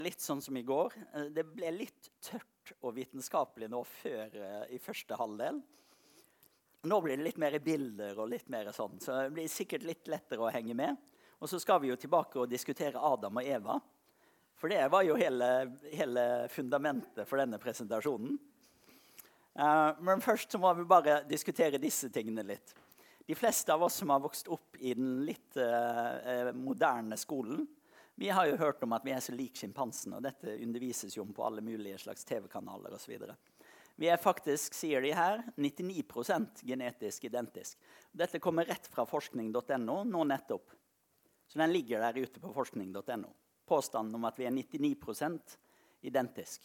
Litt sånn som i går. Det ble litt tørt og vitenskapelig nå før i første halvdel. Nå blir det litt mer bilder og litt mer sånn, så det blir sikkert litt lettere å henge med. Og så skal vi jo tilbake og diskutere Adam og Eva, for det var jo hele fundamentet for denne presentasjonen. Men først så må vi bare diskutere disse tingene litt. De fleste av oss som har vokst opp i den litt moderne skolen, vi har jo hørt om at vi er så lik sjimpansen, og dette undervises jo på alle mulige slags TV-kanaler og så videre. Vi er faktisk, sier de her, 99% genetisk identisk. Dette kommer rett fra forskning.no nå nettopp. Så den ligger der ute på forskning.no. Påstanden om at vi er 99% identisk.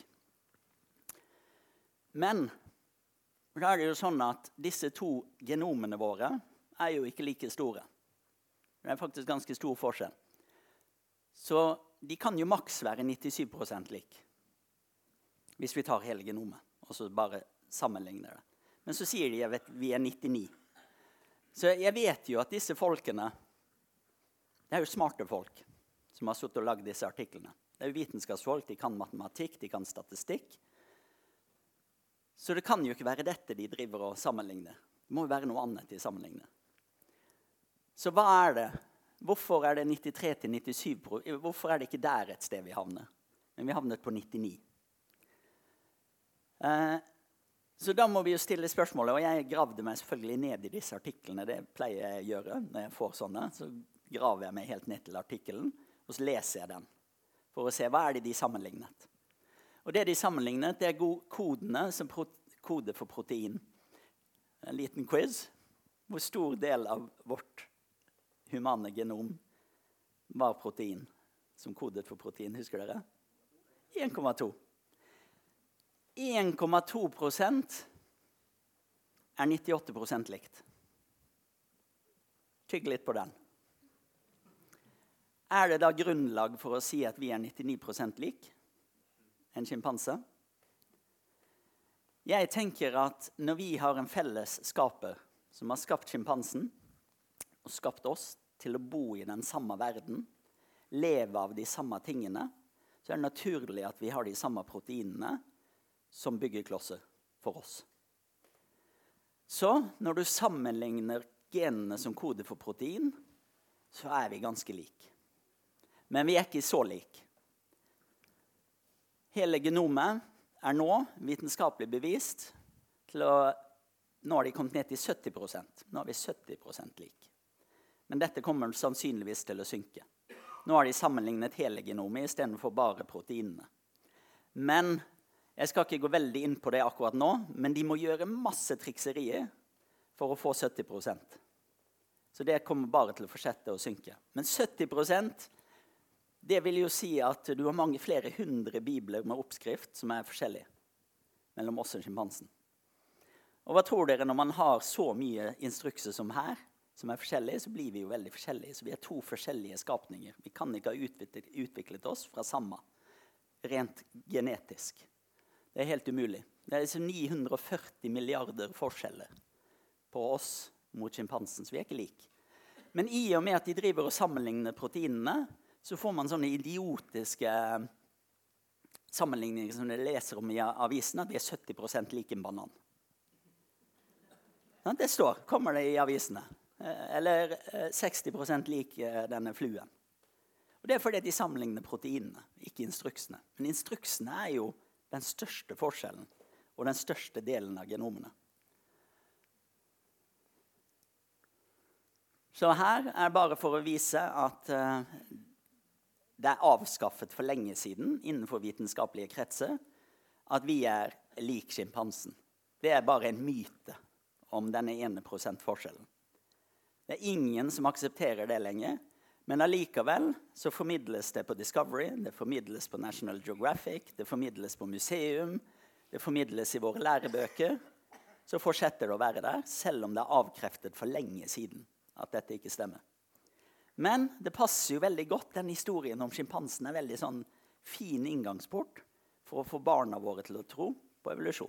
Men da er det jo sånn at disse to genomene våre er jo ikke like store. Det er faktisk ganske stor forskjell. Så de kan jo maks være 97% lik, hvis vi tar hele genomet, og så bare sammenligner det. Men så sier de at vi er 99. Så jeg vet jo at disse folkene, det er jo smarte folk som har suttet og lagd disse artiklene. Det er jo vitenskapsfolk, de kan matematikk, de kan statistikk. Så det kan jo ikke være dette de driver og sammenligner. Det må jo være noe annet de sammenligner. Så hva er det? Hvorfor er det 93 til 97? Hvorfor er det ikke der et sted vi havner? Men vi havnet på 99. Så da må vi jo stille spørsmålet, og jeg gravde meg selvfølgelig ned i disse artiklene. Det pleier jeg å gjøre når jeg får sånne. Så graver jeg meg helt ned til artikkelen, og så leser jeg den. For å se hva er det de sammenlignet. Og det de sammenlignet, det er kodene som kode for protein. En liten quiz. Hvor stor del av vårt humane genom var protein, som kodet for protein, husker dere? 1,2. 1,2% er 98% likt. Tygg litt på den. Er det da grunnlag for å si at vi er 99% lik en sjimpanse? Jeg tenker at når vi har en felles skaper som har skapt sjimpansen, og skapt oss til å bo i den samme verden, leve av de samme tingene, så er det naturlig at vi har de samme proteinene som byggeklosser for oss. Så når du sammenligner genene som kode for protein, så er vi ganske lik. Men vi er ikke så lik. Hele genomet er nå vitenskapelig bevist til å nå har de kommet ned til 70%. Nå er vi 70% lik. Men dette kommer sannsynligvis til å synke. Nå har de sammenlignet hele genomet i stedet for bare proteinene. Men jeg skal ikke gå veldig inn på det akkurat nå, men de må gjøre masse trikserier for å få 70%. Så det kommer bare til å fortsette å synke. Men 70%, det vil jo si at du har mange flere hundre bibler med oppskrift som er forskjellige mellom oss og sjimpansen. Og hva tror dere når man har så mye instrukser som her, som er forskjellige, så blir vi jo veldig forskjellige. Så vi er to forskjellige skapninger. Vi kan ikke ha utviklet oss fra samme, rent genetisk. Det er helt umulig. Det er 940 milliarder forskjeller på oss mot sjimpansen, så vi er ikke lik. Men i og med at de driver og sammenligner proteinene, så får man sånne idiotiske sammenligninger som dere leser om i avisen, at vi er 70% lik en banan. Det står, kommer det i avisene. Eller 60% lik denne fluen. Og det er fordi de sammenligner proteinene, ikke instruksene. Men instruksene er jo den største forskjellen og den største delen av genomene. Så her er bare for å vise at det er avskaffet for lenge siden innenfor vitenskapelige kretser at vi er lik sjimpansen. Det er bare en myte om denne 1% forskjellen. Det er ingen som aksepterer det lenger, men allikevel så formidles det på Discovery, det formidles på National Geographic, det formidles på museum, det formidles i våre lærebøker, så fortsetter det å være der, selv om det er avkreftet for lenge siden at dette ikke stemmer. Men det passer jo veldig godt, den historien om sjimpansen er veldig sånn fin inngangsport for å få barna våre til å tro på evolusjon.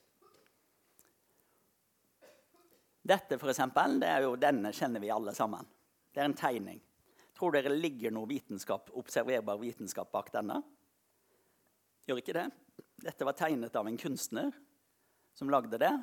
Dette for eksempel, det er jo denne kjenner vi alle sammen. Det er en tegning. Tror dere ligger noe observerbar vitenskap bak denne? gjør ikke det. Dette var tegnet av en kunstner som lagde det.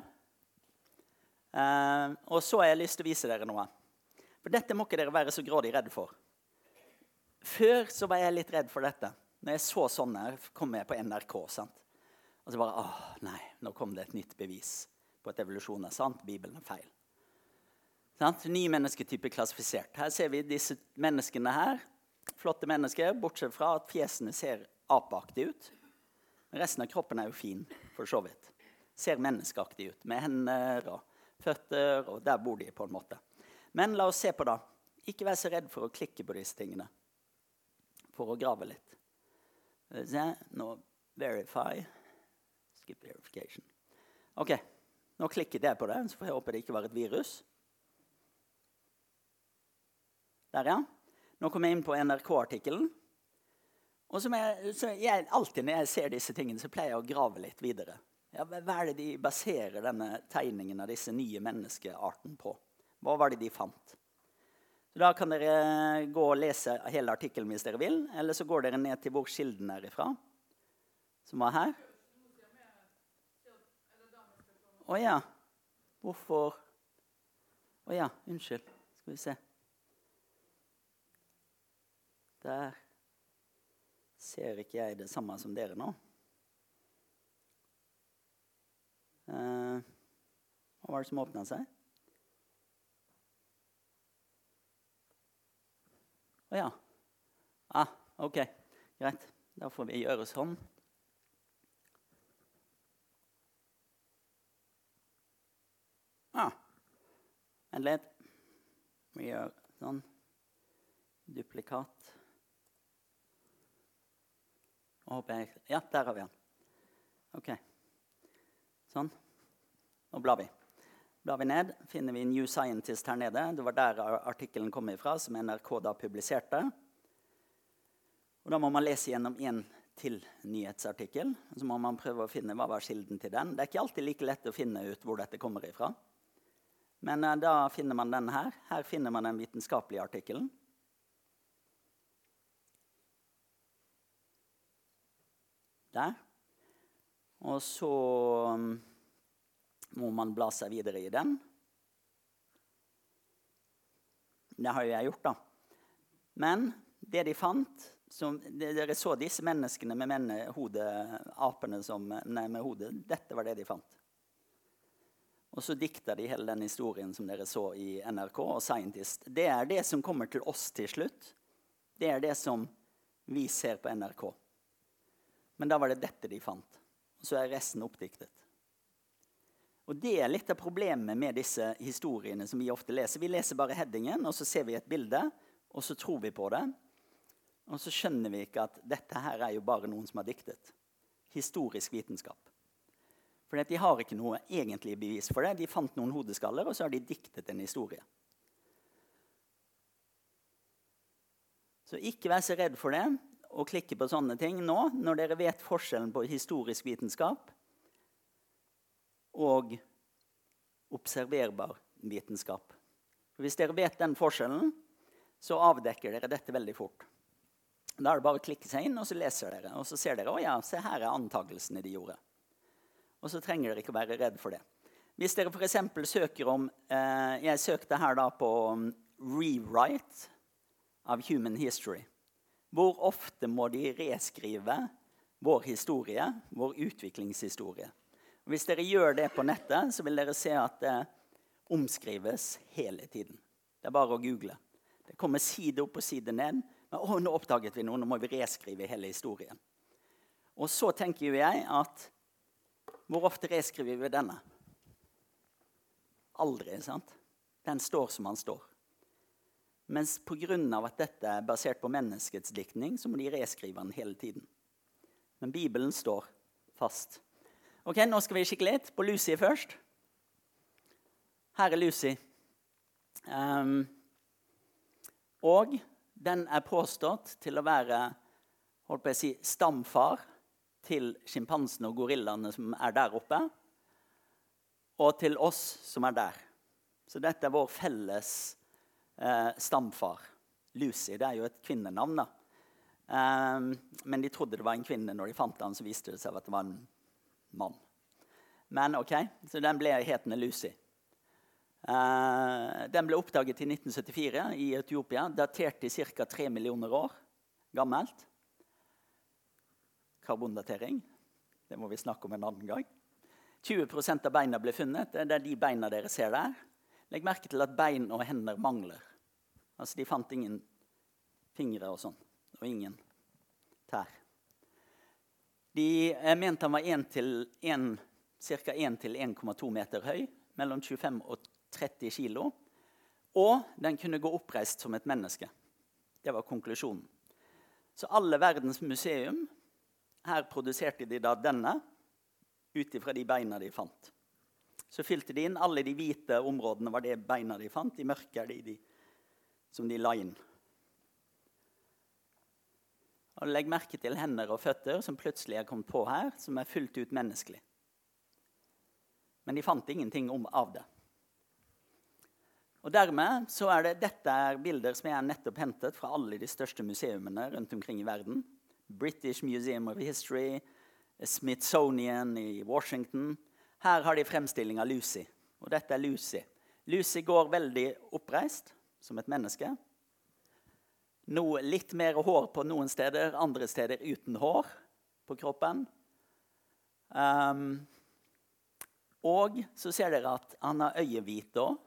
Og så har jeg lyst til å vise dere noe. For dette må ikke dere være så grådig redde for. Før så var jeg litt redd for dette. Når jeg så sånn her, kom jeg på NRK, sant? Og så bare, nei, nå kom det et nytt bevis på at evolusjon er sant, Bibelen er feil. Sant? Ny mennesketype klassifisert. Her ser vi disse menneskene her. Flotte mennesker, bortsett fra at fjesene ser apeaktig ut. Men resten av kroppen er jo fin, for så vidt. Ser menneskeaktig ut, med hender og føtter, og der bor de på en måte. Men la oss se på da. Ikke vær så redd for å klikke på disse tingene. For å grave litt. Nå, verify. Skip verification. Ok, nå klikket jeg på det, så får jeg håpe det ikke var et virus. Der, ja. Nå kommer jeg inn på NRK-artikkelen. Og alltid når jeg ser disse tingene, så pleier jeg å grave litt videre. Ja, hva er det de baserer denne tegningen av disse nye menneskearten på? Hva var det de fant? Så da kan dere gå og lese hele artikkelen hvis dere vil, eller så går dere ned til hvor kilden er ifra, som var her. Åja, hvorfor? Åja, unnskyld, skal vi se. Der ser ikke jeg det samme som dere nå. Hva var det som åpnet seg? Åja. Ok, greit. Da får vi gjøre sånn. Vent litt. Vi gjør sånn. Duplikat. Ja, der har vi den. Ok. Sånn. Nå blar vi. Blar vi ned, finner vi New Scientist her nede. Det var der artikkelen kom ifra, som NRK da publiserte. Og da må man lese gjennom en til nyhetsartikkel. Og så må man prøve å finne hva var kilden til den. Det er ikke alltid like lett å finne ut hvor dette kommer ifra. Men da finner man den her. Her finner man den vitenskapelige artikkelen. Der. Og så må man bla seg videre i den. Det har jo jeg gjort da. Men det de fant, dere så disse menneskene med apene med hodet, dette var det de fant. Og så dikter de hele den historien som dere så i NRK og Scientist. Det er det som kommer til oss til slutt. Det er det som vi ser på NRK. Men da var det dette de fant. Og så er resten oppdiktet. Og det er litt av problemet med disse historiene som vi ofte leser. Vi leser bare headingen, og så ser vi et bilde, og så tror vi på det. Og så skjønner vi ikke at dette her er jo bare noen som har diktet. Historisk vitenskap. For de har ikke noe egentlig bevis for det. De fant noen hodeskaller, og så har de diktet en historie. Så ikke vær så redd for det, og klikke på sånne ting nå, når dere vet forskjellen på historisk vitenskap og observerbar vitenskap. For hvis dere vet den forskjellen, så avdekker dere dette veldig fort. Da er det bare å klikke seg inn, og så leser dere, og så ser dere, se her er antagelsene de gjorde. Og så trenger dere ikke å være redd for det. Hvis dere for eksempel søker om, jeg søkte her da på rewrite av human history. Hvor ofte må de reskrive vår historie, vår utviklingshistorie? Og hvis dere gjør det på nettet, så vil dere se at det omskrives hele tiden. Det er bare å google. Det kommer side opp og side ned. Men nå oppdaget vi noe, nå må vi reskrive hele historien. Og så tenker jo jeg at, hvor ofte reskriver vi denne? Aldri, sant? Den står som den står. Mens på grunn av at dette er basert på menneskets diktning, så må de reskrive den hele tiden. Men Bibelen står fast. Ok, nå skal vi kikke litt på Lucy først. Her er Lucy. Og den er påstått til å være, holdt på å si, stamfar til sjimpansene og gorillaene som er der oppe, og til oss som er der. Så dette er vår felles stamfar. Lucy, det er jo et kvinnenavn da. Men de trodde det var en kvinne. Når de fant den, så viste det seg at det var en mann. Men ok, så den ble hetende Lucy. Den ble oppdaget i 1974 i Etiopia, datert i ca. 3 millioner år gammelt. Karbondatering, det må vi snakke om en annen gang. 20% av beina ble funnet, det er de beina dere ser der. Legg merke til at bein og hender mangler. Altså de fant ingen fingre og sånn, og ingen tær. De mente han var ca. 1 til 1,2 meter høy, mellom 25 og 30 kilo, og den kunne gå oppreist som et menneske. Det var konklusjonen. Så alle verdens museum, her produserte de da denne, utifra de beina de fant. Så fylte de inn alle de hvite områdene var det beina de fant, de mørke er de som de la inn. Og legg merke til hender og føtter som plutselig er kommet på her, som er fullt ut menneskelig. Men de fant ingenting av det. Og dermed så dette er bilder som jeg nettopp hentet fra alle de største museumene rundt omkring i verden. British Museum of History, Smithsonian i Washington. Her har de fremstilling av Lucy, og dette er Lucy. Lucy går veldig oppreist som et menneske. Litt mer hår på noen steder, andre steder uten hår på kroppen. Og så ser dere at han har øyehvite også.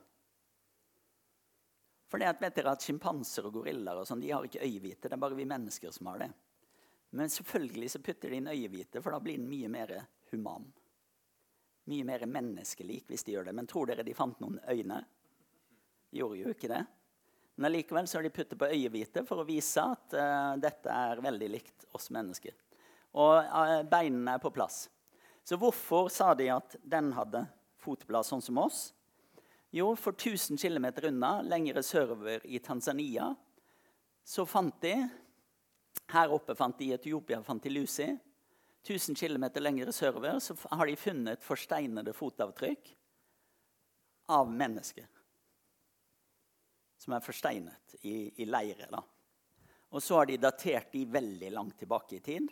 For vet dere at skimpanser og gorillaer og sånn, de har ikke øyehvite, det er bare vi mennesker som har det. Men selvfølgelig så putter de inn øyehvite, for da blir den mye mer human. Mye mer menneskelik hvis de gjør det. Men tror dere de fant noen øyne? De gjorde jo ikke det. Men allikevel så har de puttet på øyehvite for å vise at dette er veldig likt oss mennesker. Og beinene er på plass. Så hvorfor sa de at den hadde fotblad sånn som oss? Jo, for 1000 kilometer unna, lengre sørover i Tanzania, så fant de, her oppe fant de i Etiopia, fant de Lucy. 1000 kilometer lengre sørover, så har de funnet forsteinede fotavtrykk av mennesker. Som er forsteinet i leire da. Og så har de datert de veldig langt tilbake i tid.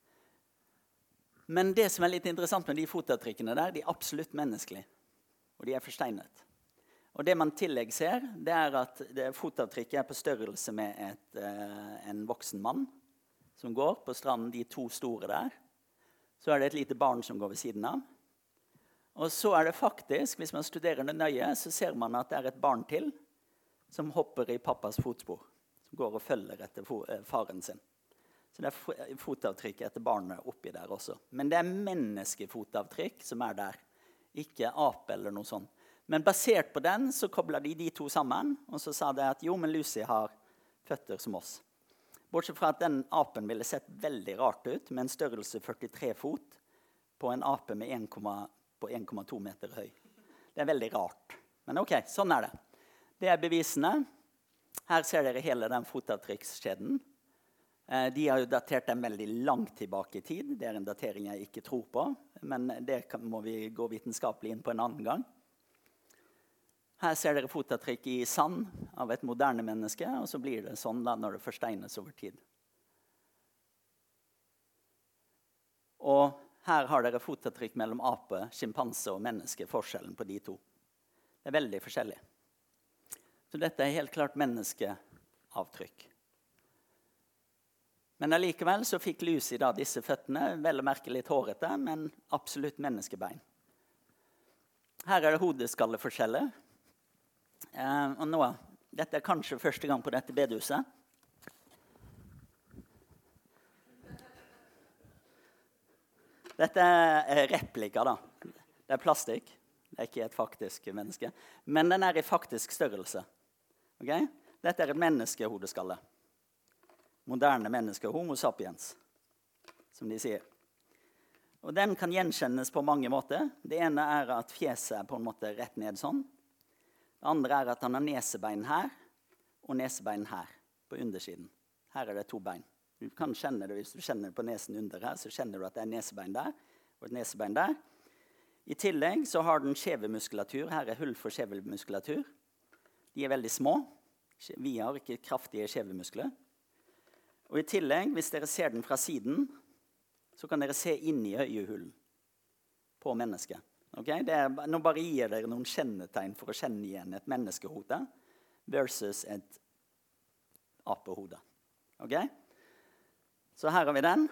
Men det som er litt interessant med de fotavtrykkene der, de er absolutt menneskelige. Og de er forsteinet. Og det man tillegg ser, det er at fotavtrykket er på størrelse med en voksen mann som går på stranden, de 2 store der. Så er det et lite barn som går ved siden av. Og så er det faktisk, hvis man studerer det nøye, så ser man at det er et barn til som hopper i pappas fotspor, som går og følger etter faren sin. Så det er fotavtrykk etter barnet oppi der også. Men det er menneskefotavtrykk som er der, ikke ape eller noe sånt. Men basert på den så koblet de 2 sammen, og så sa de at jo, men Lucy har føtter som oss. Bortsett fra at den apen ville sett veldig rart ut, med en størrelse 43 fot på en ape med 1,2 meter høy. Det er veldig rart. Men ok, sånn er det. Det er bevisene. Her ser dere hele den fotavtrykkskjeden. De har jo datert den veldig langt tilbake i tid. Det er en datering jeg ikke tror på, men det må vi gå vitenskapelig inn på en annen gang. Her ser dere fotavtrykk i sand av et moderne menneske, og så blir det sånn da når det forsteines over tid. Og her har dere fotavtrykk mellom ape, skimpanse og menneske, forskjellen på de 2. Det er veldig forskjellig. Så dette er helt klart menneskeavtrykk. Men allikevel så fikk Lucy da disse føttene, vel å merke litt hårete, men absolutt menneskebein. Her er det hodeskalleforskjeller. Og nå, dette er kanskje første gang på dette bedehuset. Dette er replika da. Det er plastikk. Det er ikke et faktisk menneske. Men den er i faktisk størrelse. Okay? Dette er et menneskehodeskalle. Moderne menneske, homo sapiens, som de sier. Og den kan gjenkjennes på mange måter. Det ene er at fjeset er på en måte rett ned sånn. Det andre er at han har nesebein her, og nesebein her, på undersiden. Her er det 2 bein. Du kan kjenne det, hvis du kjenner på nesen under her, så kjenner du at det er nesebein der, og et nesebein der. I tillegg så har den skjevemuskulatur. Her er hull for skjevemuskulatur. De er veldig små. Vi har ikke kraftige skjevemuskler. Og i tillegg, hvis dere ser den fra siden, så kan dere se inn i øyehulen på mennesket. Okay? Nå bare gir dere noen kjennetegn for å kjenne igjen et menneskehode versus et apehode. Okay? Så her har vi den.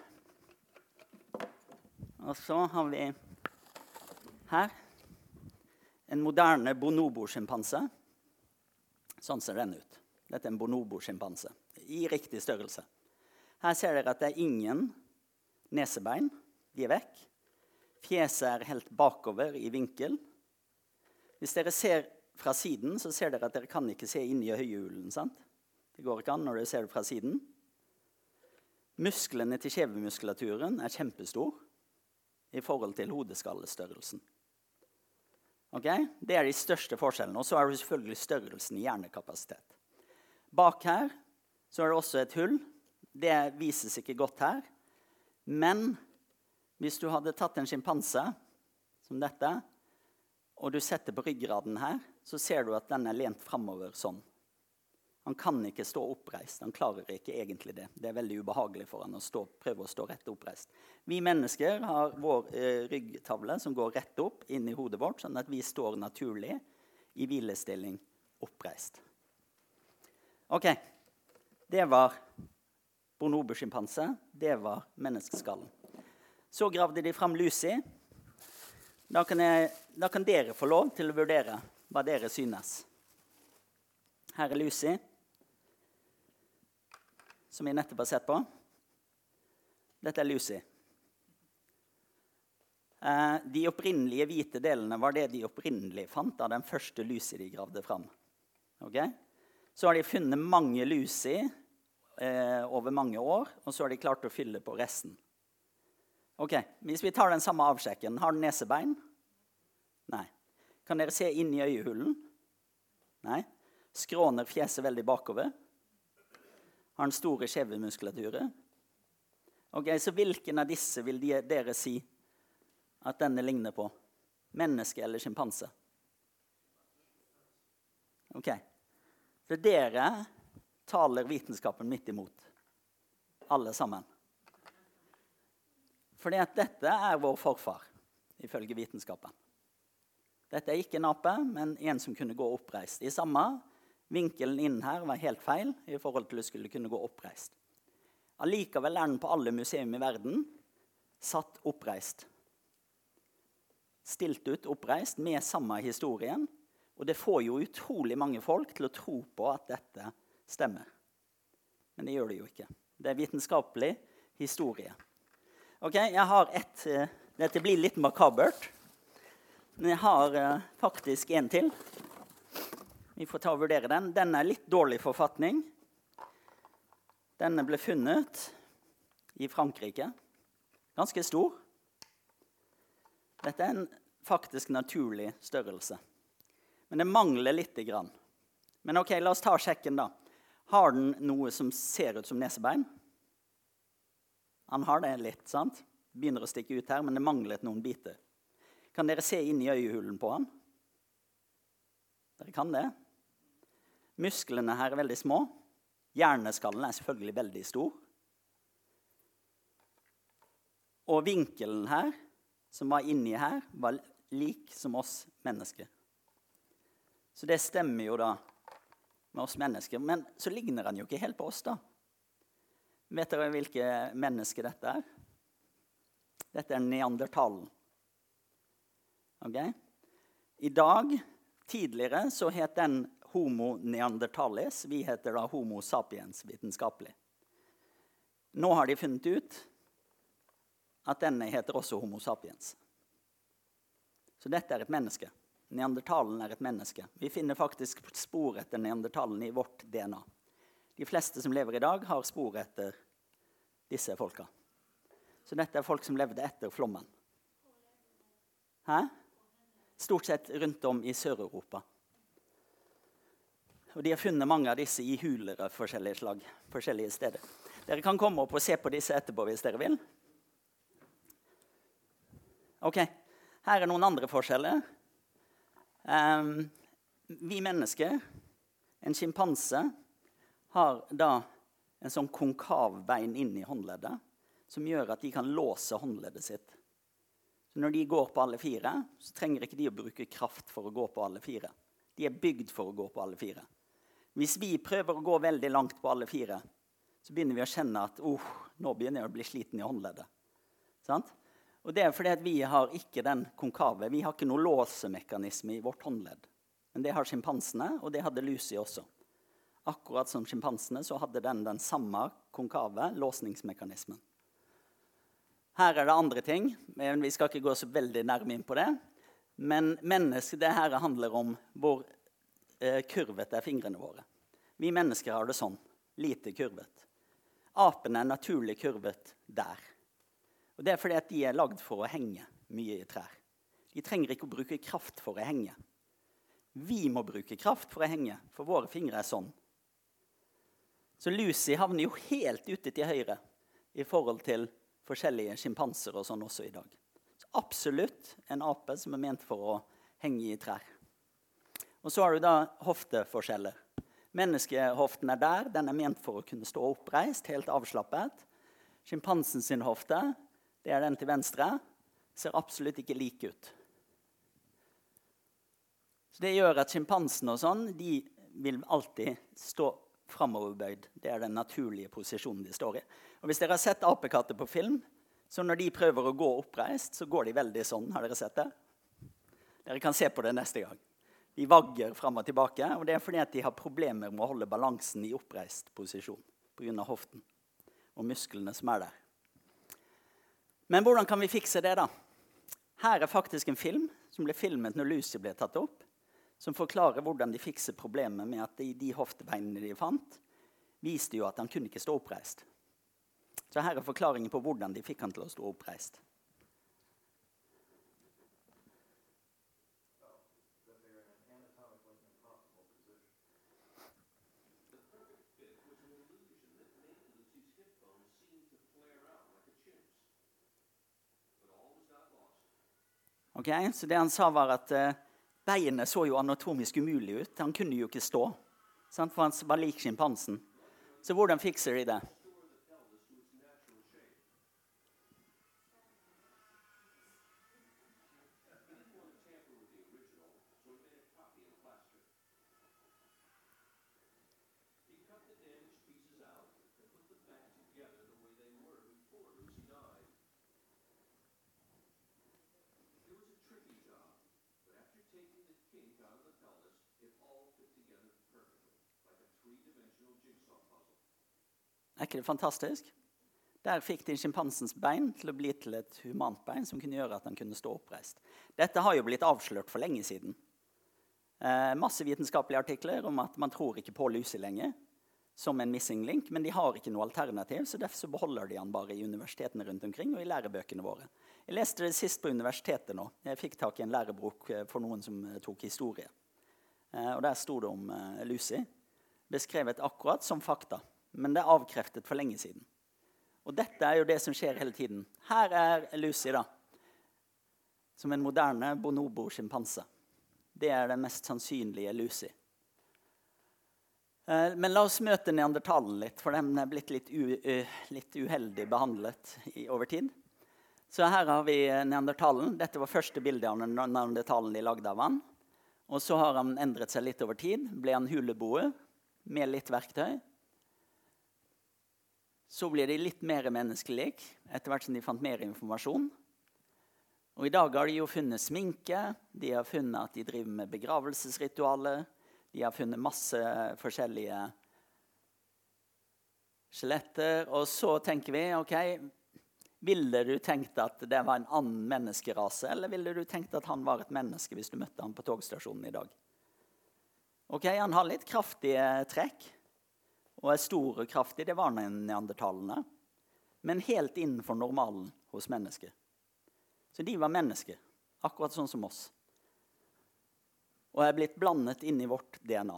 Og så har vi her en moderne bonobo-skimpanse. Sånn ser den ut. Dette er en bonobo-skimpanse i riktig størrelse. Her ser dere at det er ingen nesebein. De er vekk. Fjeset er helt bakover i vinkel. Hvis dere ser fra siden, så ser dere at dere kan ikke se inn i øyehulen, sant? Det går ikke an når dere ser det fra siden. Musklene til kjevemuskulaturen er kjempestor i forhold til hodeskallestørrelsen. Okay? Det er de største forskjellene, og så er det selvfølgelig størrelsen i hjernekapasitet. Bak her så er det også et hull. Det vises ikke godt her. Men hvis du hadde tatt en skimpanse som dette, og du setter på ryggraden her, så ser du at den er lent fremover sånn. Han kan ikke stå oppreist. Han klarer ikke egentlig det. Det er veldig ubehagelig for han å prøve å stå rett oppreist. Vi mennesker har vår ryggtavle som går rett opp inn i hodet vårt, sånn at vi står naturlig i hvilestilling oppreist. Ok, det var bonobo-skimpanse. Det var menneskeskallen. Så gravde de fram Lucy. Da kan dere få lov til å vurdere hva dere synes. Her er Lucy, som jeg nettopp har sett på. Dette er Lucy. De opprinnelige hvite delene var det de opprinnelig fant av den første Lucy de gravde fram. Okay? Så har de funnet mange Lucy over mange år, og så har de klart å fylle på resten. Ok, hvis vi tar den samme avsjekken, har den nesebein? Nei. Kan dere se inn i øyehulen? Nei. Skråner fjeset veldig bakover? Har den store kjevemuskulaturer? Ok, så hvilken av disse vil dere si at denne ligner på? Menneske eller skimpanse? Ok, så dere taler vitenskapen midt imot. Alle sammen. Fordi at dette er vår forfar, ifølge vitenskapen. Dette er ikke en ape, men en som kunne gå oppreist. I samme vinkelen inn her var helt feil i forhold til å skulle kunne gå oppreist. Allikevel er den på alle museum i verden satt oppreist. Stilt ut oppreist med samme historien. Og det får jo utrolig mange folk til å tro på at dette stemmer. Men det gjør det jo ikke. Det er vitenskapelig historie. Ok, jeg har dette blir litt makabert. Men jeg har faktisk en til. Vi får ta og vurdere den. Den er litt dårlig forfatning. Denne ble funnet i Frankrike. Ganske stor. Dette er en faktisk naturlig størrelse. Men det mangler litt grann. Men ok, la oss ta sjekken da. Har den noe som ser ut som nesebein? Han har det litt, sant? Begynner å stikke ut her, men det manglet noen biter. Kan dere se inn i øyehulen på han? Dere kan det. Musklene her er veldig små. Hjerneskallen er selvfølgelig veldig stor. Og vinkelen her, som var inni her, var lik som oss mennesker. Så det stemmer jo da med oss mennesker. Men så ligner han jo ikke helt på oss da. Vet dere hvilke mennesker dette er? Dette er neandertalen. Okay? I dag, tidligere, så het den Homo neandertalis. Vi heter da Homo sapiens vitenskapelig. Nå har de funnet ut at denne heter også Homo sapiens. Så dette er et menneske. Neandertalen er et menneske. Vi finner faktisk spor etter neandertalen i vårt DNA. De fleste som lever i dag har spor etter disse folka. Så dette er folk som levde etter flommen. Hæ? Stort sett rundt om i Sør-Europa. Og de har funnet mange av disse i huler av forskjellige slag, forskjellige steder. Dere kan komme opp og se på disse etterpå hvis dere vil. Ok, her er noen andre forskjeller. Vi mennesker, en skimpanse, har da en sånn konkav bein inn i håndleddet, som gjør at de kan låse håndleddet sitt. Så når de går på alle fire, så trenger ikke de å bruke kraft for å gå på alle fire. De er bygd for å gå på alle fire. Hvis vi prøver å gå veldig langt på alle fire, så begynner vi å kjenne at nå begynner jeg å bli sliten i håndleddet. Sant? Og det er fordi at vi har ikke den konkave, vi har ikke noe låsemekanisme i vårt håndledd. Men det har sjimpansene, og det hadde Lucy også. Akkurat som sjimpansene så hadde den samme konkave låsningsmekanismen. Her er det andre ting, men vi skal ikke gå så veldig nærme inn på det. Men det her handler om hvor kurvet er fingrene våre. Vi mennesker har det sånn, lite kurvet. Apene er naturlig kurvet der. Og det er fordi at de er lagd for å henge mye i trær. De trenger ikke å bruke kraft for å henge. Vi må bruke kraft for å henge, for våre fingre er sånn. Så Lucy havner jo helt ute til høyre i forhold til forskjellige sjimpanser og sånn også i dag. Så absolutt en ape som er ment for å henge i trær. Og så har du da hofteforskjeller. Menneskehoften er der, den er ment for å kunne stå oppreist, helt avslappet. Sjimpansen sin hofte, det er den til venstre, ser absolutt ikke lik ut. Så det gjør at sjimpansen og sånn, de vil alltid stå fremoverbøyd. Det er den naturlige posisjonen de står i. Og hvis dere har sett apekatter på film, så når de prøver å gå oppreist, så går de veldig sånn. Har dere sett det? Dere kan se på det neste gang. De vagger frem og tilbake, og det er fordi at de har problemer med å holde balansen i oppreist posisjon på grunn av hoften og musklene som er der. Men hvordan kan vi fikse det da? Her er faktisk en film som ble filmet når Lucy ble tatt opp, som forklarer hvordan de fikser problemet med at de hoftebeinene de fant, viste jo at han kunne ikke stå oppreist. Så her er forklaringen på hvordan de fikk han til å stå oppreist. Ok, så det han sa var at beinet så jo anatomisk umulig ut. Han kunne jo ikke stå, sant? For han var lik sjimpansen. Så hvordan fikser de det? Er ikke det fantastisk? Der fikk de sjimpansens bein til å bli til et humant bein som kunne gjøre at han kunne stå oppreist. Dette har jo blitt avslørt for lenge siden. Masse vitenskapelige artikler om at man tror ikke på Lucy lenger som en missing link, men de har ikke noe alternativ, så derfor så beholder de han bare i universitetene rundt omkring og i lærebøkene våre. Jeg leste det sist på universitetet nå. Jeg fikk tak i en lærebok for noen som tok historie. Og der stod det om Lucy, beskrevet akkurat som fakta. Men det er avkreftet for lenge siden. Og dette er jo det som skjer hele tiden. Her er Lucy da, som en moderne bonobo-sjimpanse. Det er den mest sannsynlige Lucy. Men la oss møte neandertalen litt, for den er blitt litt uheldig behandlet over tid. Så her har vi neandertalen. Dette var første bildet av neandertalen de lagde av han. Og så har han endret seg litt over tid. Ble han huleboer med litt verktøy. Så blir de litt mer menneskelige, etter hvert som de fant mer informasjon. Og i dag har de jo funnet sminke, de har funnet at de driver med begravelsesritualer, de har funnet masse forskjellige skjeletter, og så tenker vi, ok, ville du tenkt at det var en annen menneskerase, eller ville du tenkt at han var et menneske hvis du møtte han på togstasjonen i dag? Ok, han har litt kraftige trekk, og er stor og kraftig, det var neandertalene, men helt innenfor normalen hos mennesker. Så de var mennesker, akkurat sånn som oss. Og er blitt blandet inn i vårt DNA.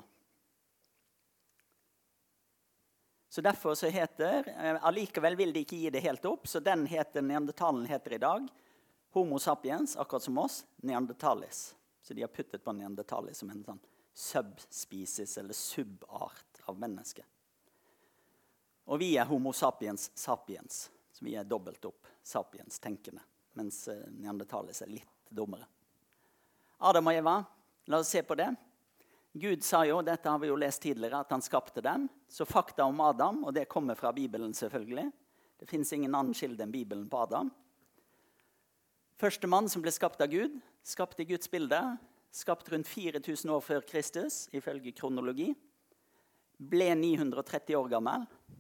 Så derfor så heter, allikevel vil de ikke gi det helt opp, så den neandertalen heter i dag Homo sapiens, akkurat som oss, neandertalis. Så de har puttet på neandertalis som en sånn subspecies eller subart av mennesker. Og vi homo sapiens sapiens, så vi dobbelt opp sapiens tenkende, mens neandertalis litt dummere. Adam og Eva, la oss se på det. Gud sa jo, dette har vi jo lest tidligere, at han skapte dem. Så fakta om Adam, og det kommer fra Bibelen selvfølgelig. Det finnes ingen annen kilde enn Bibelen på Adam. Første mann som ble skapt av Gud, skapt i Guds bilde, skapt rundt 4000 år før Kristus, ifølge kronologi, ble 930 år gammel,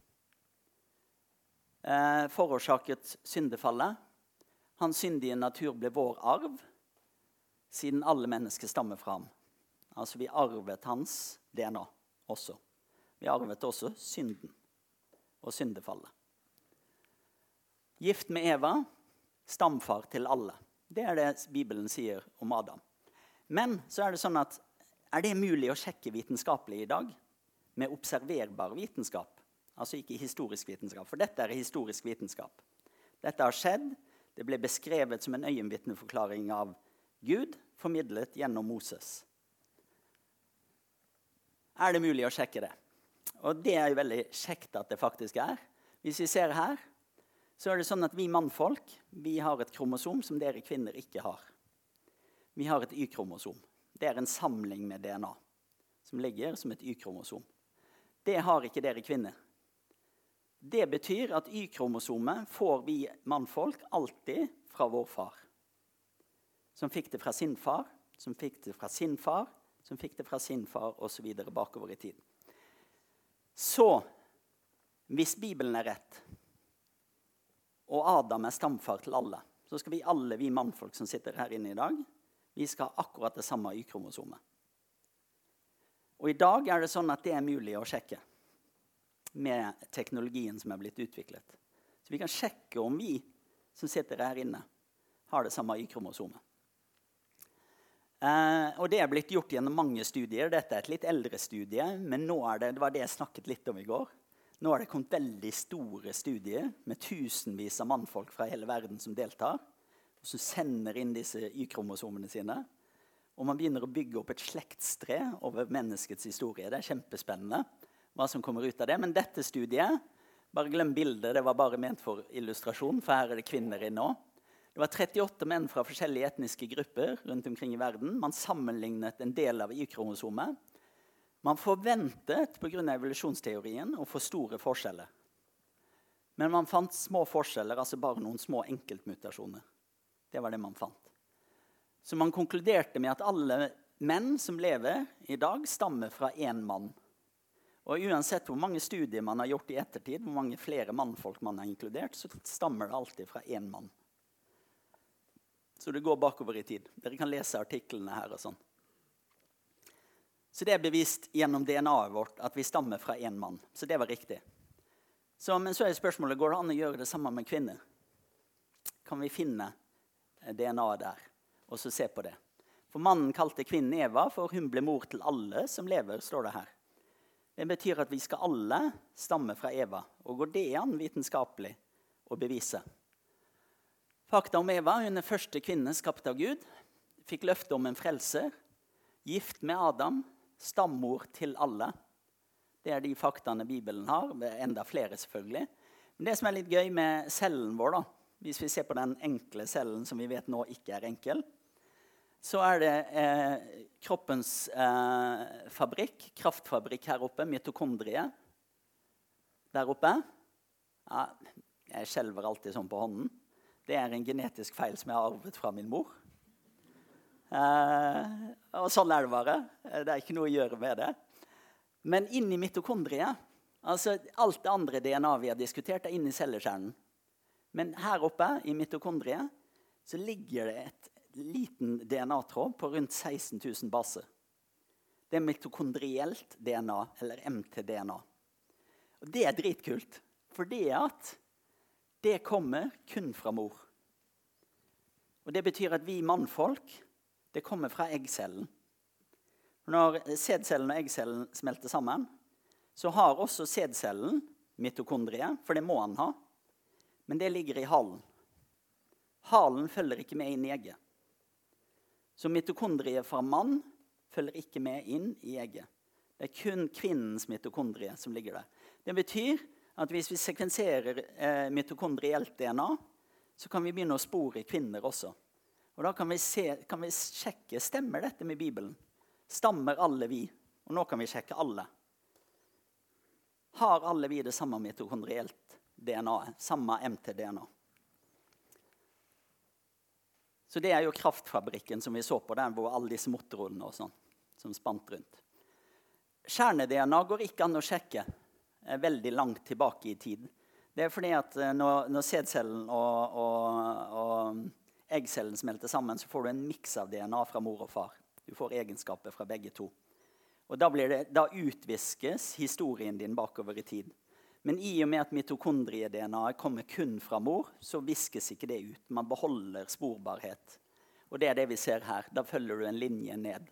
forårsaket syndefallet. Hans syndige natur ble vår arv, siden alle mennesker stammer fra ham. Altså vi arvet hans DNA også. Vi arvet også synden og syndefallet. Gift med Eva, stamfar til alle. Det det Bibelen sier om Adam. Men så det sånn at, det mulig å sjekke vitenskapelig i dag med observerbar vitenskap? Altså ikke historisk vitenskap, for dette historisk vitenskap. Dette har skjedd, det ble beskrevet som en øyenvitneforklaring av Gud, formidlet gjennom Moses. Det mulig å sjekke det? Og det jo veldig kjekt at det faktisk Hvis vi ser her, så det sånn at vi mannfolk, vi har et kromosom som dere kvinner ikke har. Vi har et Y-kromosom. Det en samling med DNA, som ligger som et Y-kromosom. Det har ikke dere kvinner. Det betyr at Y-kromosomet får vi mannfolk alltid fra vår far. Som fikk det fra sin far, som fikk det fra sin far, som fikk det fra sin far, og så videre bakover i tiden. Så, hvis Bibelen rett, og Adam stamfar til alle, så skal vi mannfolk som sitter her inne i dag, vi skal ha akkurat det samme Y-kromosomet. Og i dag det sånn at det mulig å sjekke med teknologien som blitt utviklet. Så vi kan sjekke om vi som sitter her inne har det samme Y-kromosomet. Og det blitt gjort gjennom mange studier. Dette et litt eldre studie, men nå det var det jeg snakket litt om i går. Nå det kommet veldig store studier med tusenvis av mannfolk fra hele verden som deltar, og som sender inn disse Y-kromosomene sine. Og man begynner å bygge opp et slektstre over menneskets historie. Det kjempespennende hva som kommer ut av det. Men dette studiet, bare glem bildet, det var bare ment for illustrasjon, for her det kvinner inne også. Det var 38 menn fra forskjellige etniske grupper rundt omkring i verden. Man sammenlignet en del av Y-kromosomet. Man forventet, på grunn av evolusjonsteorien, å få store forskjeller. Men man fant små forskjeller, altså bare noen små enkeltmutasjoner. Det var det man fant. Så man konkluderte med at alle menn som lever i dag stammer fra en mann. Og uansett hvor mange studier man har gjort i ettertid, hvor mange flere mannfolk man har inkludert, så stammer det alltid fra en mann. Så det går bakover i tid. Dere kan lese artiklene her og sånn. Så det bevist gjennom DNA-et vårt at vi stammer fra en mann. Så det var riktig. Men så spørsmålet, går det an å gjøre det samme med kvinner? Kan vi finne DNA-et der, og så se på det? For mannen kalte kvinnen Eva, for hun ble mor til alle som lever, står det her. Det betyr at vi skal alle stamme fra Eva, og går det an vitenskapelig å bevise? Fakta om Eva, hun første kvinne skapt av Gud, fikk løfte om en frelser, gift med Adam, stammor til alle. Det de faktaene Bibelen har, enda flere selvfølgelig. Men det som litt gøy med cellen vår, da, hvis vi ser på den enkle cellen som vi vet nå ikke enkel, så det kroppens fabrikk, kraftfabrikk her oppe, mitokondrie. Der oppe. Ja, jeg skjelver alltid sånn på hånden. Det en genetisk feil som jeg har arvet fra min mor. Og sånn det bare. Det ikke noe å gjøre med det. Men inn i mitokondriet, altså alt det andre DNA vi har diskutert, inn i cellekjernen. Men her oppe i mitokondriet, så ligger det et liten DNA-tråd på rundt 16 000 baser. Det mitokondrielt DNA, eller mtDNA. Og det dritkult, for det at det kommer kun fra mor. Og det betyr at vi mannfolk, det kommer fra eggcellen. Når sædcellen og eggcellen smelter sammen, så har også sædcellen mitokondriet, for det må han ha. Men det ligger i halen. Halen følger ikke med inn i egget. Så mitokondriet fra mann følger ikke med inn i egget. Det kun kvinnens mitokondrie som ligger der. Det betyr at hvis vi sekvenserer mitokondrielt DNA, så kan vi begynne å spore kvinner også. Og da kan vi sjekke, stemmer dette med Bibelen? Stammer alle vi? Og nå kan vi sjekke alle. Har alle vi det samme mitokondrielt DNA, samme mtDNA? Så det jo kraftfabrikken som vi så på der, hvor alle disse motorene og sånn, som spant rundt. Kjerne-DNA går ikke an å sjekke veldig langt tilbake i tid. Det fordi at når sædcellen og eggcellen smelter sammen, så får du en mix av DNA fra mor og far. Du får egenskaper fra begge to. Og da utviskes historien din bakover i tid. Men i og med at mitokondrie-DNA kommer kun fra mor, så viskes ikke det ut. Man beholder sporbarhet. Og det det vi ser her. Da følger du en linje ned.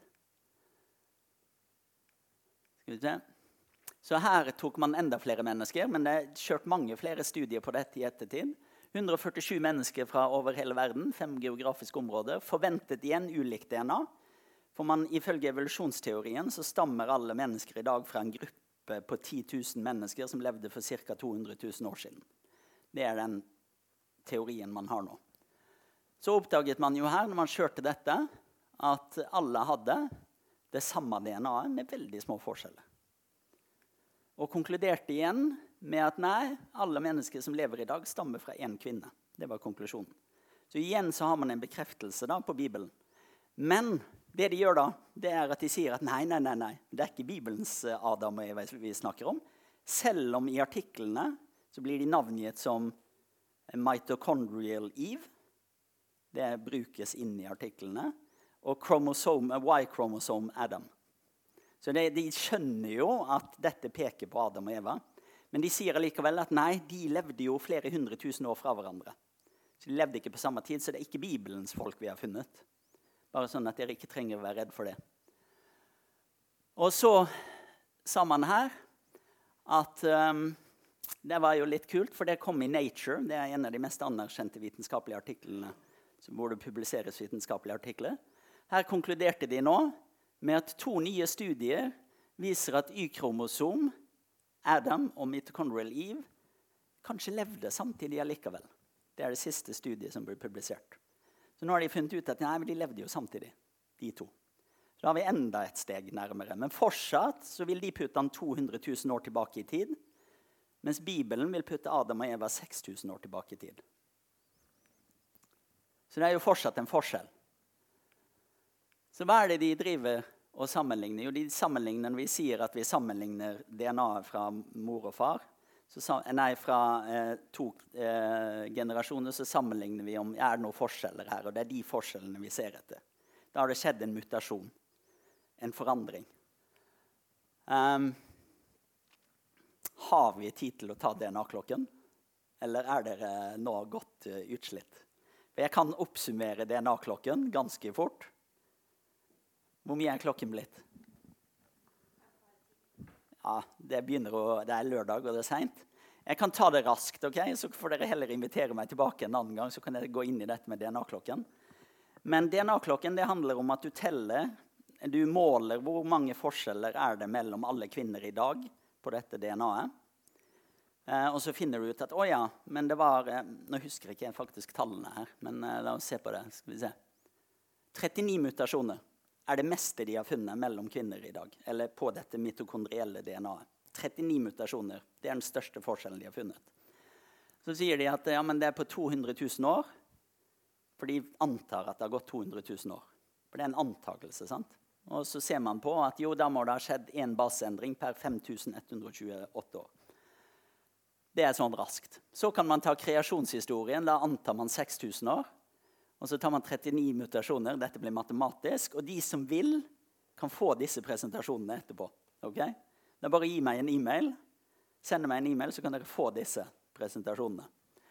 Skal vi se? Så her tok man enda flere mennesker, men det kjørt mange flere studier på dette i ettertid. 147 mennesker fra over hele verden, 5 geografiske områder, forventet igjen ulikt DNA. For ifølge evolusjonsteorien så stammer alle mennesker i dag fra en gruppe på 10 000 mennesker som levde for ca. 200 000 år siden. Det den teorien man har nå. Så oppdaget man jo her, når man kjørte dette, at alle hadde det samme DNA-et med veldig små forskjeller. Og konkluderte igjen med at nei, alle mennesker som lever i dag stammer fra en kvinne. Det var konklusjonen. Så igjen så har man en bekreftelse da på Bibelen. Men det de gjør da, det at de sier at nei, det ikke Bibelens Adam og Eva vi snakker om. Selv om i artiklene så blir de navngitt som mitochondrial Eve. Det brukes inn i artiklene. Og Y-kromosom Adam. Så de skjønner jo at dette peker på Adam og Eva. Men de sier likevel at nei, de levde jo flere 100 000 år fra hverandre. Så de levde ikke på samme tid, så det ikke Bibelens folk vi har funnet. Bare sånn at dere ikke trenger å være redd for det. Og så sa man her at det var jo litt kult, for det kom i Nature. Det en av de mest anerkjente vitenskapelige artiklene hvor det publiseres vitenskapelige artikler. Her konkluderte de nå med at 2 nye studier viser at Y-kromosom, Adam og mitochondrial Eve kanskje levde samtidig allikevel. Det det siste studiet som ble publisert. Så nå har de funnet ut at nei, men de levde jo samtidig, de 2. Så da har vi enda et steg nærmere. Men fortsatt så vil de putte han 200 000 år tilbake i tid, mens Bibelen vil putte Adam og Eva 6000 år tilbake i tid. Så det jo fortsatt en forskjell. Så hva det de driver og sammenligner? Jo, de sammenligner når vi sier at vi sammenligner DNA fra mor og far. Fra 2 generasjoner så sammenligner vi om det noen forskjeller her, og det de forskjellene vi ser etter. Da har det skjedd en mutasjon, en forandring. Har vi tid til å ta DNA-klokken? Eller dere nå godt utslitt? For jeg kan oppsummere DNA-klokken ganske fort. Hvor mye klokken blitt? Ja, det lørdag, og det sent. Jeg kan ta det raskt, ok? Så får dere heller invitere meg tilbake en annen gang, så kan jeg gå inn i dette med DNA-klokken. Men DNA-klokken, det handler om at du måler hvor mange forskjeller det mellom alle kvinner i dag på dette DNA-et. Og så finner du ut at, men det var, nå husker ikke jeg faktisk tallene her, men la oss se på det, skal vi se. 39 mutasjoner. Det meste de har funnet mellom kvinner i dag, eller på dette mitokondrielle DNA-et. 39 mutasjoner, det den største forskjellen de har funnet. Så sier de at men det på 200 000 år, for de antar at det har gått 200 000 år. For det en antakelse, sant? Og så ser man på at jo, da må det ha skjedd en baseendring per 5128 år. Det sånn raskt. Så kan man ta kreasjonshistorien, da antar man 6000 år, og så tar man 39 mutasjoner, dette blir matematisk, og de som vil kan få disse presentasjonene etterpå. Okay? Det bare gi meg en e-mail, send meg en e-mail, så kan dere få disse presentasjonene.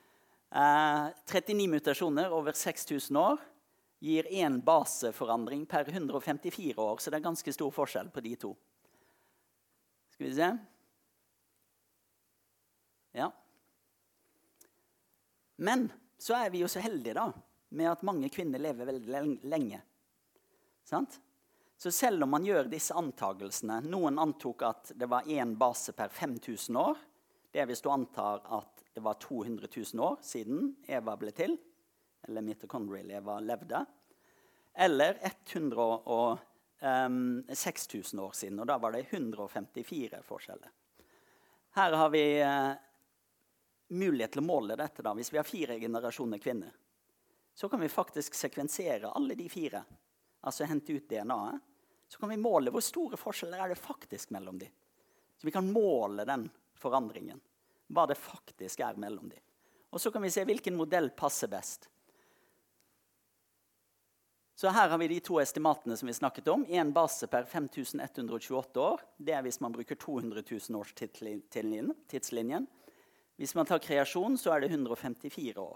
39 mutasjoner over 6000 år gir en baseforandring per 154 år, så det ganske stor forskjell på de 2. Skal vi se? Ja. Men så vi jo så heldige da, med at mange kvinner lever veldig lenge. Sant? Så selv om man gjør disse antagelsene, noen antok at det var en base per 5000 år, det hvis du antar at det var 200 000 år siden Eva ble til, eller mitochondrial-Eva levde, eller 106 000 år siden, og da var det 154 forskjeller. Her har vi mulighet til å måle dette da. Hvis vi har 4 generasjoner kvinner, så kan vi faktisk sekvensere alle de 4, altså hente ut DNA-et. Så kan vi måle hvor store forskjeller er det faktisk mellom de. Så vi kan måle den forandringen, hva det faktisk er mellom de. Og så kan vi se hvilken modell passer best. Så her har vi de 2 estimatene som vi snakket om. En base per 5128 år. Det er hvis man bruker 200 000 års tidslinjen. Hvis man tar kreasjon, så er det 154 år.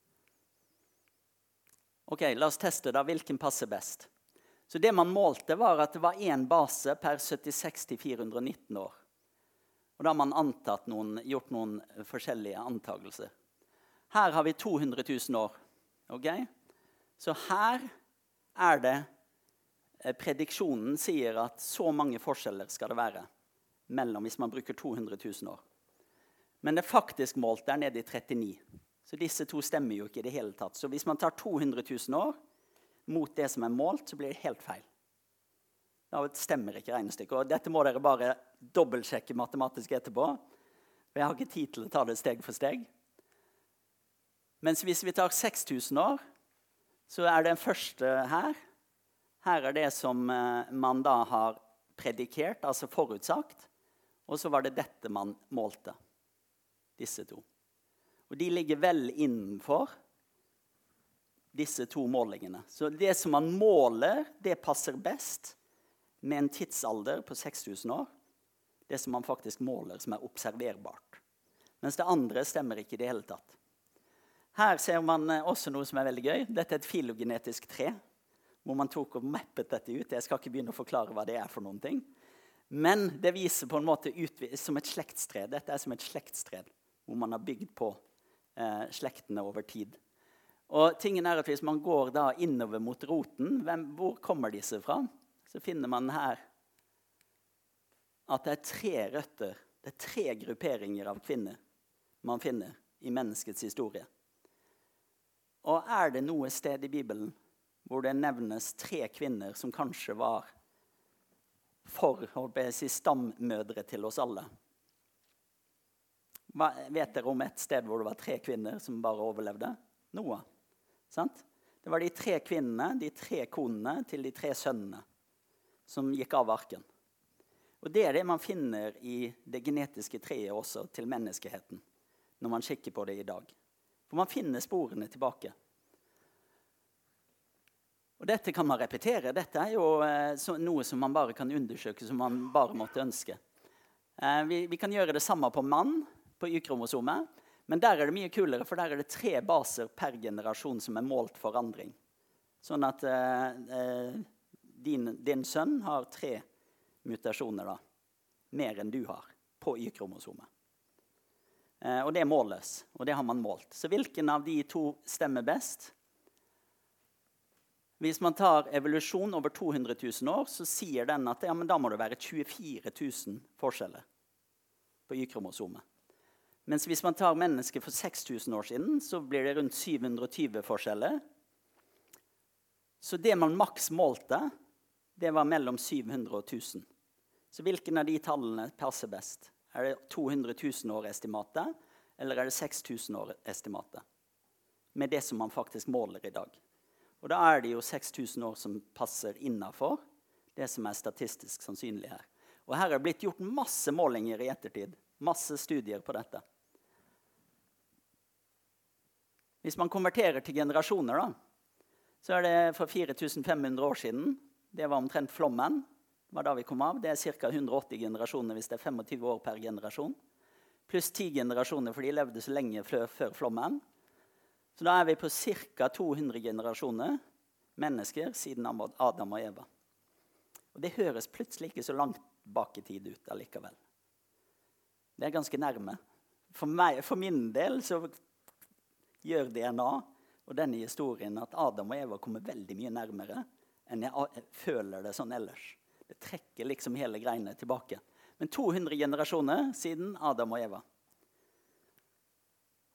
Ok, la oss teste da hvilken passer best. Så det man målte var at det var en base per 76 til 419 år. Og da har man gjort noen forskjellige antagelser. Her har vi 200 000 år. Okay? Så her er det prediksjonen sier at så mange forskjeller skal det være mellom hvis man bruker 200 000 år. Men det faktisk målte er nede i 39. Så disse 2 stemmer jo ikke i det hele tatt. Så hvis man tar 200 000 år mot det som er målt, så blir det helt feil. Da stemmer ikke regnestykket. Og dette må dere bare dobbeltsjekke matematisk etterpå. For jeg har ikke tid til å ta det steg for steg. Mens hvis vi tar 6000 år, så er det første her. Her er det som man da har predikert, altså forutsagt. Og så var det dette man målte. Disse 2. Og de ligger vel innenfor disse 2 målingene. Så det som man måler, det passer best med en tidsalder på 6000 år. Det som man faktisk måler, som er observerbart. Mens det andre stemmer ikke i det hele tatt. Her ser man også noe som er veldig gøy. Dette er et filogenetisk tre, hvor man tok og mappet dette ut. Jeg skal ikke begynne å forklare hva det er for noen ting. Men det viser på en måte som et slektstre. Dette er som et slektstre, hvor man har bygd på slektene over tid. Og tingen er at hvis man går da innover mot roten, hvor kommer disse fra? Så finner man her at det er 3 røtter. Det er 3 grupperinger av kvinner man finner i menneskets historie. Og er det noe sted i Bibelen hvor det nevnes 3 kvinner som kanskje var stammødre til oss alle? Vet dere om et sted hvor det var 3 kvinner som bare overlevde? Noe, sant? Det var de 3 kvinnene, de 3 konene til de 3 sønnene som gikk av arken. Og det er det man finner i det genetiske treet også til menneskeheten, når man kikker på det i dag. For man finner sporene tilbake. Og dette kan man repetere. Dette er jo noe som man bare kan undersøke, som man bare måtte ønske. Vi kan gjøre det samme på mann, på Y-kromosomet, men der er det mye kulere, for der er det 3 baser per generasjon som er målt forandring. Sånn at din sønn har 3 mutasjoner da, mer enn du har på Y-kromosomet. Og det måles, og det har man målt. Så hvilken av de 2 stemmer best? Hvis man tar evolusjon over 200 000 år, så sier den at ja, men da må det være 24 000 forskjeller på Y-kromosomet. Mens hvis man tar mennesker for 6000 år siden, så blir det rundt 720 forskjeller. Så det man maks målte, det var mellom 700 og 1000. Så hvilken av de tallene passer best? Er det 200 000 år estimatet, eller er det 6000 år estimatet? Med det som man faktisk måler i dag. Og da er det jo 6000 år som passer innenfor det som er statistisk sannsynlig her. Og her har det blitt gjort masse målinger i ettertid. Masse studier på dette. Hvis man konverterer til generasjoner da, så er det for 4500 år siden. Det var omtrent flommen. Det var da vi kom av. Det er ca. 180 generasjoner hvis det er 25 år per generasjon. Pluss 10 generasjoner, for de levde så lenge før flommen. Så da er vi på ca. 200 generasjoner mennesker siden Adam og Eva. Og det høres plutselig ikke så langt bak i tid ut allikevel. Det er ganske nærme. For min del så gjør DNA og denne historien at Adam og Eva kommer veldig mye nærmere enn jeg føler det sånn ellers. Det trekker liksom hele greiene tilbake. Men 200 generasjoner siden Adam og Eva.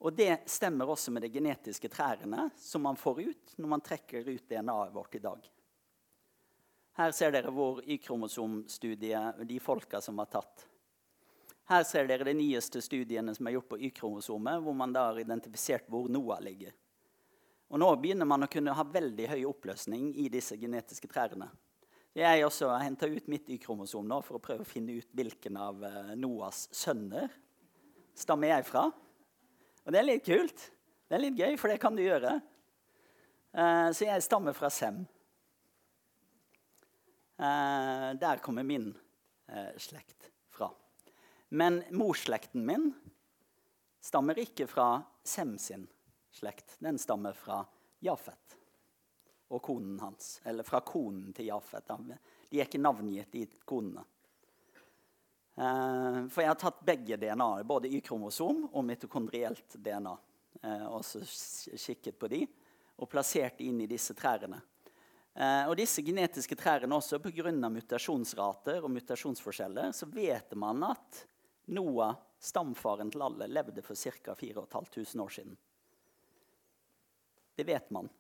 Og det stemmer også med de genetiske trærne som man får ut når man trekker ut DNA-et vårt i dag. Her ser dere vår Y-kromosomstudie, de folka som var tatt. Her ser dere de nyeste studiene som er gjort på Y-kromosomet, hvor man da har identifisert hvor Noah ligger. Og nå begynner man å kunne ha veldig høy oppløsning i disse genetiske trærne. Jeg også har hentet ut mitt Y-kromosom nå for å prøve å finne ut hvilken av Noahs sønner stammer jeg fra. Og det er litt kult. Det er litt gøy, for det kan du gjøre. Så jeg stammer fra Sem. Der kommer min slekt fra. Men morsslekten min stammer ikke fra Sem sin slekt. Den stammer fra Jafet og konen hans. Eller fra konen til Jafet. De er ikke navngitt i konene. For jeg har tatt begge DNA, både Y-kromosom og mitokondrielt DNA, og så kikket på de, og plassert inn i disse trærne. Og disse genetiske trærne også, på grunn av mutasjonsrater og mutasjonsforskjeller, så vet man at Noah, stamfaren til alle, levde for ca. 4.500 år siden. Det vet man.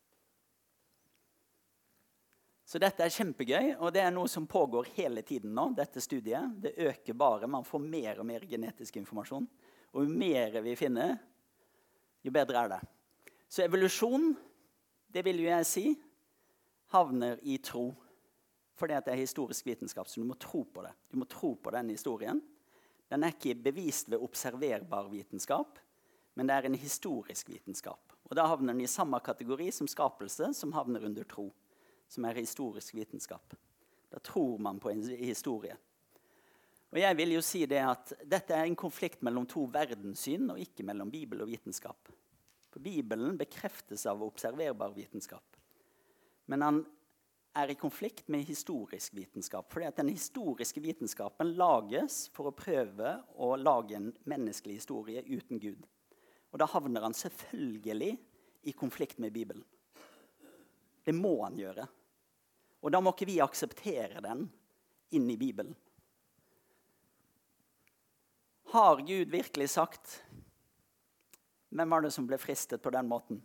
Så dette er kjempegøy, og det er noe som pågår hele tiden nå, dette studiet. Det øker bare, man får mer og mer genetisk informasjon. Og jo mer vi finner, jo bedre er det. Så evolusjon, det vil jo jeg si, havner i tro. Fordi det er historisk vitenskap, så du må tro på det. Du må tro på den historien. Den er ikke bevist ved observerbar vitenskap, men det er en historisk vitenskap. Og da havner den i samme kategori som skapelse, som havner under tro, som er historisk vitenskap. Da tror man på en historie. Og jeg vil jo si det at dette er en konflikt mellom to verdenssyn, og ikke mellom Bibel og vitenskap. For Bibelen bekreftes av observerbar vitenskap. Men han er i konflikt med historisk vitenskap, fordi at den historiske vitenskapen lages for å prøve å lage en menneskelig historie uten Gud. Og da havner han selvfølgelig i konflikt med Bibelen. Det må han gjøre. Og da må ikke vi akseptere den inn i Bibelen. Har Gud virkelig sagt? Hvem var det som ble fristet på den måten?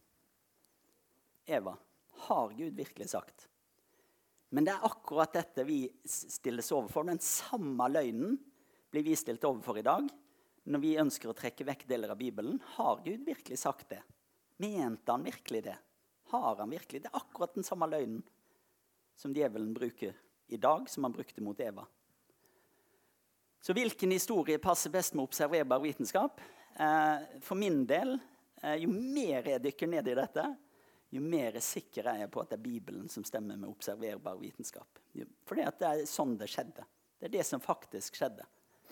Eva. Har Gud virkelig sagt? Men det er akkurat dette vi stilles overfor. Den samme løgnen blir vi stilt overfor i dag, når vi ønsker å trekke vekk deler av Bibelen. Har Gud virkelig sagt det? Mente han virkelig det? Har han virkelig? Det er akkurat den samme løgnen som djevelen bruker i dag, som han brukte mot Eva. Så hvilken historie passer best med observerbar vitenskap? For min del, jo mer jeg dykker ned i dette, jo mer sikker er jeg på at det er Bibelen som stemmer med observerbar vitenskap. Fordi at det er sånn det skjedde. Det er det som faktisk skjedde.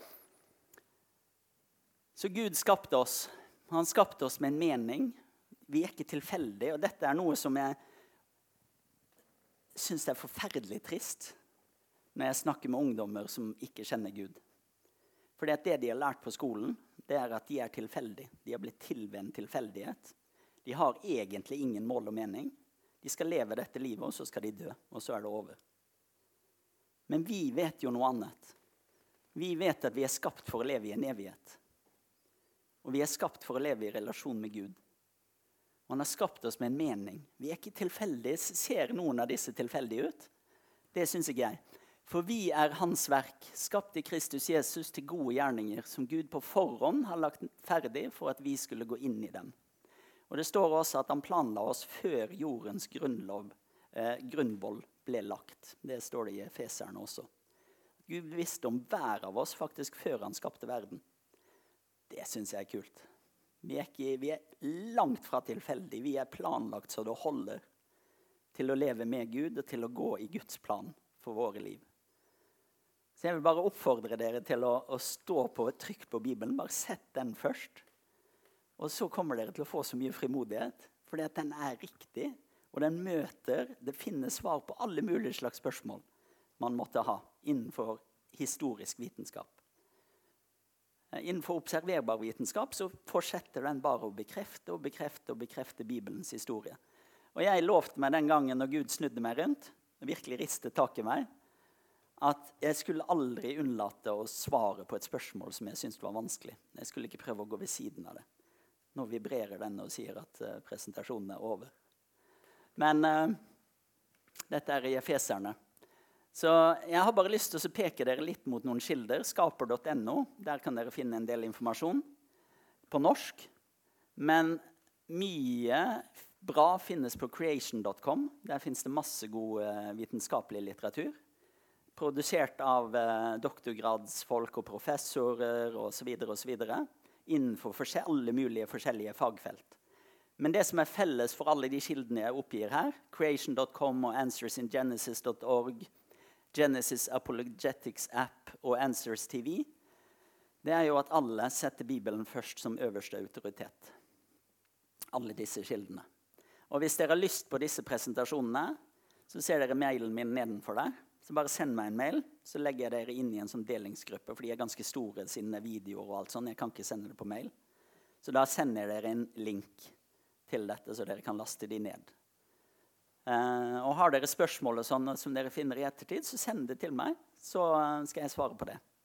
Så Gud skapte oss. Han skapte oss med en mening. Vi er ikke tilfeldige, og dette er noe som jeg synes det er forferdelig trist når jeg snakker med ungdommer som ikke kjenner Gud. For det de har lært på skolen, det er at de er tilfeldige. De har blitt til ved en tilfeldighet. De har egentlig ingen mål og mening. De skal leve dette livet, og så skal de dø, og så er det over. Men vi vet jo noe annet. Vi vet at vi er skapt for å leve i en evighet. Og vi er skapt for å leve i relasjon med Gud. Og han har skapt oss med en mening. Vi er ikke tilfeldige. Ser noen av disse tilfeldige ut? Det synes ikke jeg. For vi er hans verk, skapt i Kristus Jesus til gode gjerninger, som Gud på forhånd har lagt ferdig for at vi skulle gå inn i dem. Og det står også at han planla oss før jordens grunnvoll ble lagt. Det står det i Efeserne også. Gud visste om hver av oss faktisk før han skapte verden. Det synes jeg er kult. Vi er langt fra tilfeldige. Vi er planlagt så det holder til å leve med Gud og til å gå i Guds plan for våre liv. Så jeg vil bare oppfordre dere til å stå på et trykk på Bibelen. Bare sett den først. Og så kommer dere til å få så mye frimodighet, fordi at den er riktig, og den det finnes svar på alle mulige slags spørsmål man måtte ha innenfor historisk vitenskap. Innenfor observerbar vitenskap så fortsetter den bare å bekrefte og bekrefte og bekrefte Bibelens historie. Og jeg lovte meg den gangen når Gud snudde meg rundt, og virkelig ristet tak i meg, at jeg skulle aldri unnlate å svare på et spørsmål som jeg syntes var vanskelig. Jeg skulle ikke prøve å gå ved siden av det. Nå vibrerer den og sier at presentasjonen over. Men dette i Efeserne. Så jeg har bare lyst til å peke dere litt mot noen kilder. Skaper.no, der kan dere finne en del informasjon på norsk. Men mye bra finnes på creation.com. Der finnes det masse god vitenskapelig litteratur. Produsert av doktorgradsfolk og professorer og så videre, innenfor alle mulige forskjellige fagfelt. Men det som felles for alle de kildene jeg oppgir her, creation.com og answersingenesis.org, Genesis Apologetics App og Answers TV, det jo at alle setter Bibelen først som øverste autoritet. Alle disse kildene. Og hvis dere har lyst på disse presentasjonene, så ser dere mailen min nedenfor der. Så bare send meg en mail, så legger jeg dere inn i en sånn delingsgruppe, for de ganske store sine videoer og alt sånt. Jeg kan ikke sende det på mail. Så da sender jeg dere en link til dette, så dere kan laste de ned. Og har dere spørsmål og sånn, som dere finner i ettertid, så send det til meg, så skal jeg svare på det.